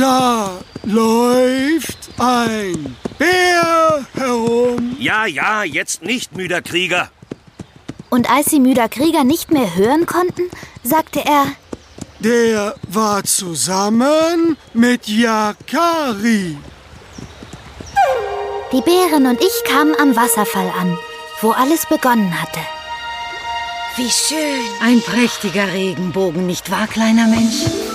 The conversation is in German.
Da läuft ein Bär herum. Ja, jetzt nicht, müder Krieger. Und als die müder Krieger nicht mehr hören konnten, sagte er: Der war zusammen mit Yakari. Die Bärin und ich kamen am Wasserfall an, wo alles begonnen hatte. Wie schön. Ein prächtiger Regenbogen, nicht wahr, kleiner Mensch?